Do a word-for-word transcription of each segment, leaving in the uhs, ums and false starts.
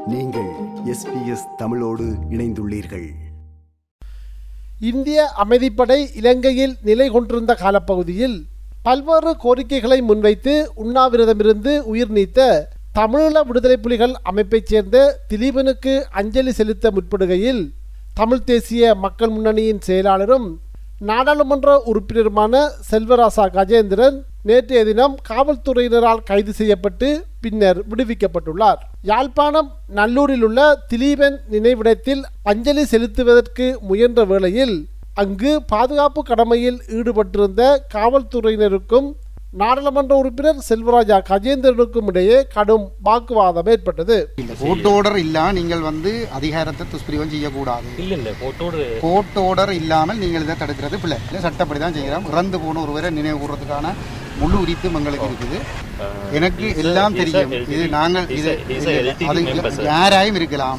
நீங்கள் S B S தமிழோடு இணைந்துள்ளீர்கள். இந்திய அமைதிப்படை இலங்கையில் நிலை கொண்டிருந்த காலப்பகுதியில் பல்வேறு கோரிக்கைகளை முன்வைத்து உண்ணாவிரதமிருந்து உயிர் நீத்த தமிழீழ விடுதலை புலிகள் அமைப்பைச் சேர்ந்த திலீபனுக்கு அஞ்சலி செலுத்த முற்படுகையில் தமிழ் தேசிய மக்கள் முன்னணியின் செயலாளரும் நாடாளுமன்ற உறுப்பினருமான செல்வராசா கஜேந்திரன் நேற்றைய தினம் காவல்துறையினரால் கைது செய்யப்பட்டு பின்னர் விடுவிக்கப்பட்டுள்ளார். யாழ்ப்பாணம் நல்லூரில் உள்ள திலீபன் நினைவிடத்தில் அஞ்சலி செலுத்துவதற்கு முயன்ற வேளையில் அங்கு பாதுகாப்பு கடமையில் ஈடுபட்டிருந்த காவல்துறையினருக்கும் நாடாளுமன்ற உறுப்பினர் செல்வராஜா கஜேந்திரனுக்கும் இடையே கடும் வாக்குவாதம் ஏற்பட்டது. கோர்ட் ஆர்டர் இல்லாம நீங்கள் வந்து அதிகாரத்தை துஷ்பிரயோகம் செய்யக்கூடாது. கோர்ட் ஆர்டர் இல்லாமல் நீங்கள் இதை தடுக்கிறது பிள்ளை சட்டப்படி தான் செய்கிறோம். இறந்து போன ஒருவரை நினைவு கூறதுக்கான முழு உரித்து எங்களுக்கு இருக்குது. எனக்கு எல்லாம் தெரியும். இது நாங்கள் இது அது யாராயும் இருக்கலாம்.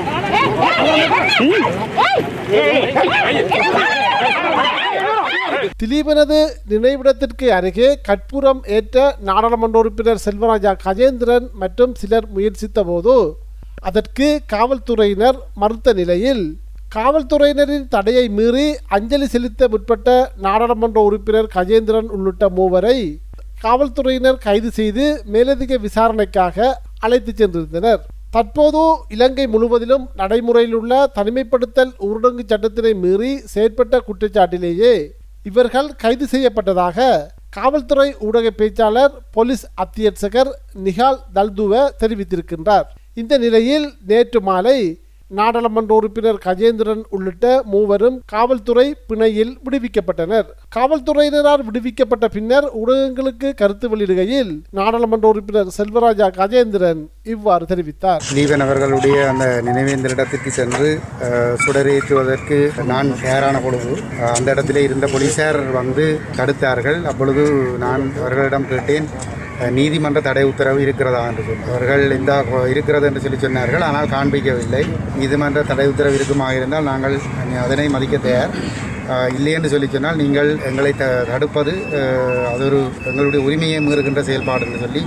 திலீபனது நினைவிடத்திற்கு அருகே கற்பூரம் ஏற்ற நாடாளுமன்ற உறுப்பினர் செல்வராஜா கஜேந்திரன் மற்றும் சிலர் முயற்சித்த போது அதற்கு காவல்துறையினர் மறுத்த நிலையில் காவல்துறையினரின் தடையை மீறி அஞ்சலி செலுத்த முற்பட்ட நாடாளுமன்ற உறுப்பினர் கஜேந்திரன் உள்ளிட்ட மூவரை காவல்துறையினர் கைது செய்து மேலதிக விசாரணைக்காக அழைத்து சென்றிருந்தனர். தற்போது இலங்கை முழுவதிலும் நடைமுறையில் உள்ள தனிமைப்படுத்தல் ஊரடங்கு சட்டத்தினை மீறி செயற்பட்ட குற்றச்சாட்டிலேயே இவர்கள் கைது செய்யப்பட்டதாக காவல்துறை ஊடக பேச்சாளர் போலீஸ் அத்தியட்சகர் நிகால் தல்துவ தெரிவித்திருக்கின்றார். இந்த நிலையில் நேற்று மாலை நாடாளுமன்ற உறுப்பினர் கஜேந்திரன் உள்ளிட்ட மூவரும் காவல்துறை பிணையில் விடுவிக்கப்பட்டனர். காவல்துறையினரால் விடுவிக்கப்பட்ட பின்னர் ஊடகங்களுக்கு கருத்து வெளியிடுகையில் நாடாளுமன்ற உறுப்பினர் செல்வராஜா கஜேந்திரன் இவ்வாறு தெரிவித்தார். திலீபன் அவர்களுடைய அந்த நினைவேந்தல் இடத்திற்கு சென்று சுடரேற்றுவதற்கு நான் தயாரான பொழுது அந்த இடத்திலே இருந்த போலீசார் வந்து தடுத்தார்கள். அப்பொழுது நான் அவர்களிடம் கேட்டேன், நீதிமன்ற தடை உத்தரவு இருக்கிறதா என்று சொல்லி. அவர்கள் இந்த இருக்கிறது என்று சொல்லி சொன்னார்கள், ஆனால் காண்பிக்கவில்லை. நீதிமன்ற தடை உத்தரவு இருக்குமாக இருந்தால் நாங்கள் அதனை மதிக்க தயார், இல்லை என்று சொல்லி சொன்னால் நீங்கள் எங்களை த தடுப்பது அது ஒரு எங்களுடைய உரிமையை மீறுகின்ற செயல்பாடு என்று சொல்லி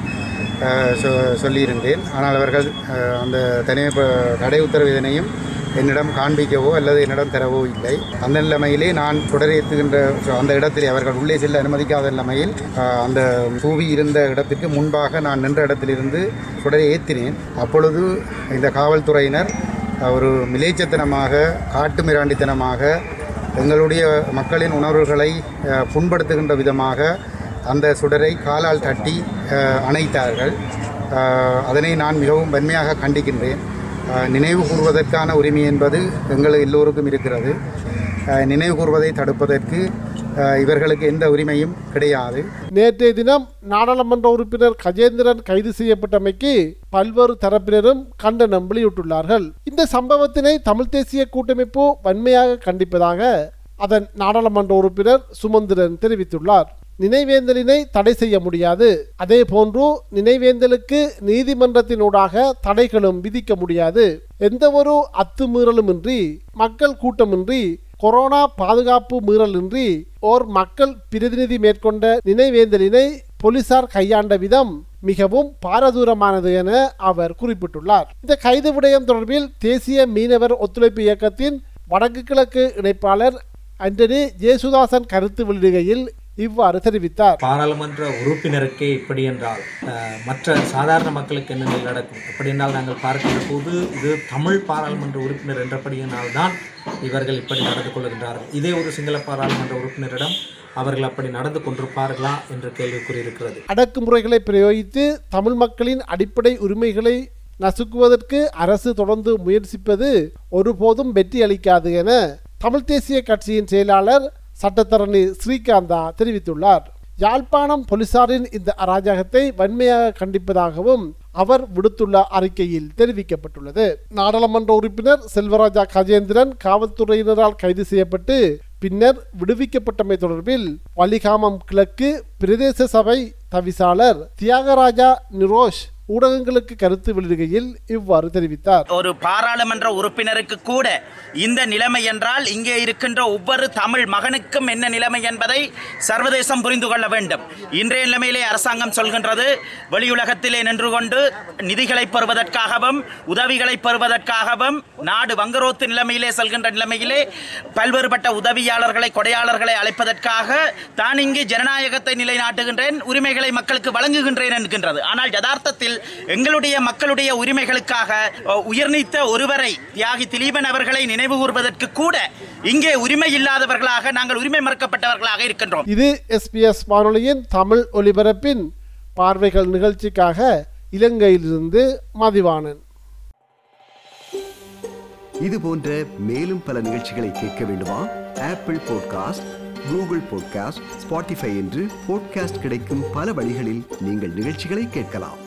சொல்லியிருந்தேன். ஆனால் அவர்கள் அந்த தனி தடை உத்தரவு இதனையும் என்னிடம் காண்பிக்கவோ அல்லது என்னிடம் தரவோ இல்லை. அந்த நிலைமையிலே நான் தொடரேற்றுகின்ற அந்த இடத்திலே அவர்கள் உள்ளே செல்ல அனுமதிக்காத நிலைமையில் அந்த பூவி இருந்த இடத்திற்கு முன்பாக நான் நின்ற இடத்திலிருந்து தொடரை ஏற்றினேன். அப்பொழுது இந்த காவல்துறையினர் ஒரு மிலேச்சத்தனமாக காட்டுமிராண்டித்தனமாக எங்களுடைய மக்களின் உணர்வுகளை புண்படுத்துகின்ற விதமாக அந்த சுடரை காலால் தட்டி அணைத்தார்கள். அதனை நான் மிகவும் வன்மையாக கண்டிக்கின்றேன். நினைவு கூறுவதற்கான உரிமை என்பது எங்கள் எல்லோருக்கும் இருக்கிறது. நினைவு கூறுவதை தடுப்பதற்கு இவர்களுக்கு எந்த உரிமையும் கிடையாது. நேற்றைய தினம் நாடாளுமன்ற உறுப்பினர் கஜேந்திரன் கைது செய்யப்பட்டமைக்கு பல்வேறு தரப்பினரும் கண்டனம் வெளியிட்டுள்ளார்கள். இந்த சம்பவத்தினை தமிழ் தேசிய கூட்டமைப்பு வன்மையாக கண்டிப்பதாக அதன் நாடாளுமன்ற உறுப்பினர் சுமந்திரன் தெரிவித்துள்ளார். நினைவேந்தலினை தடை செய்ய முடியாது, அதே போன்று நினைவேந்தலுக்கு நீதிமன்றத்தினூடாக தடைகளும் விதிக்க முடியாது. எந்த ஒரு அத்துமீறலுமின்றி, மக்கள் கூட்டமின்றி, கொரோனா பாதுகாப்பு மீறலின்றி ஓர் மக்கள் பிரதிநிதி மேற்கொண்ட நினைவேந்தலினை போலீசார் கையாண்ட விதம் மிகவும் பாரதூரமானது என அவர் குறிப்பிட்டுள்ளார். இந்த கைது விடயம் தொடர்பில் தேசிய மீனவர் ஒத்துழைப்பு இயக்கத்தின் வடக்கு கிழக்கு இணைப்பாளர் ஆண்டனி ஜேசுதாசன் கருத்து வெளியிடுகையில் இவ்வாறு தெரிவித்தார். பாராளுமன்ற உறுப்பினருக்கே இப்படி என்றால் மற்ற சாதாரண மக்களுக்கு என்ன நிலை நடக்கும்? அப்படி என்றால் நாங்கள் பார்க்கின்ற போது இது தமிழ் பாராளுமன்ற உறுப்பினர் என்றபடியினால்தான் இவர்கள் இப்படி நடந்து கொள்கின்றார்கள். இதே ஒரு சிங்கள பாராளுமன்ற உறுப்பினரிடம் அவர்கள் அப்படி நடந்து கொண்டிருப்பார்களா என்ற கேள்வி கூறியிருக்கிறது. அடக்குமுறைகளை பிரயோகித்து தமிழ் மக்களின் அடிப்படை உரிமைகளை நசுக்குவதற்கு அரசு தொடர்ந்து முயற்சிப்பது ஒருபோதும் வெற்றி அளிக்காது என தமிழ் தேசிய கட்சியின் செயலாளர் சட்டத்தரணி ஸ்ரீகாந்தா தெரிவித்துள்ளார். யாழ்ப்பாணம் போலீசாரின் இந்த அராஜகத்தை வன்மையாக கண்டிப்பதாகவும் அவர் விடுத்துள்ள அறிக்கையில் தெரிவிக்கப்பட்டுள்ளது. நாடாளுமன்ற உறுப்பினர் செல்வராஜா கஜேந்திரன் காவல்துறையினரால் கைது செய்யப்பட்டு பின்னர் விடுவிக்கப்பட்டமை தொடர்பில் வலிகாமம் கிழக்கு பிரதேச சபை தவிசாளர் தியாகராஜா நிரோஷ் ஊடகங்களுக்கு கருத்து வெளியிடுகையில் இவ்வாறு தெரிவித்தார். ஒரு பாராளுமன்ற உறுப்பினருக்கு கூட இந்த நிலைமை என்றால் இங்கே இருக்கின்ற ஒவ்வொரு தமிழ் மகனுக்கும் என்ன நிலைமை என்பதை சர்வதேசம் புரிந்து கொள்ள வேண்டும். இன்றைய நிலைமையிலே அரசாங்கம் சொல்கின்றது வெளியுலகத்திலே நின்று கொண்டு நிதிகளை பெறுவதற்காகவும் உதவிகளை பெறுவதற்காகவும் நாடு வங்குரோத்து நிலைமையிலே செல்கின்ற நிலைமையிலே பல்வேறுபட்ட உதவியாளர்களை கொடையாளர்களை அழைப்பதற்காக தான் இங்கே ஜனநாயகத்தை நிலைநாட்டுகின்றேன், உரிமைகளை மக்களுக்கு வழங்குகின்றேன் என்கின்றது. ஆனால் யதார்த்தத்தில் எங்களுடைய மக்களுடைய உரிமைகளுக்காக உயிர்நீத்த ஒருவரை தியாகி திலீபன் அவர்களை நினைவு கூர்வதற்கு கூட இங்கே உரிமை இல்லாதவர்களாக நாங்கள் உரிமை மறுக்கப்பட்டவர்களாக இருக்கின்றோம். இது எஸ்பிஎஸ் வானொலியின் தமிழ் ஒலிபரப்பின் பார்வைகள் நிகழ்ச்சிக்காக இலங்கையிலிருந்து மதிவாணன். இது போன்ற மேலும் பல நிகழ்ச்சிகளை கேட்க வேண்டுமா? Apple podcast, Google podcast, Spotify என்று பாட்காஸ்ட் கிடைக்கும் பல வழிகளில் நீங்கள் நிகழ்ச்சிகளை கேட்கலாம்.